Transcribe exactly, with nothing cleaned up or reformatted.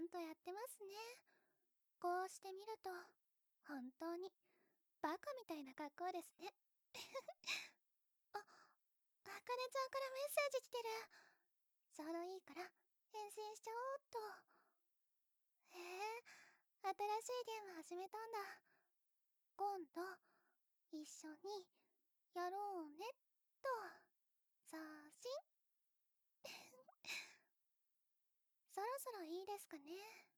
んとやってますね。こうして見ると、本当に、バカみたいな格好ですね。あ、あかねちゃんからメッセージ来てる。ちょうどいいから、返信しちゃおうっと。へえ、新しいゲーム始めたんだ。今度、一緒に、やろうねっと。送信そろそろいいですかね。